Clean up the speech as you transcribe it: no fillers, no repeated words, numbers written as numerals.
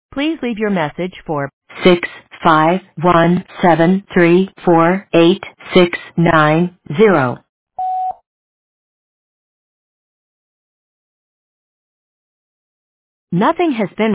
Please leave your message for 65173486690. Nothing has been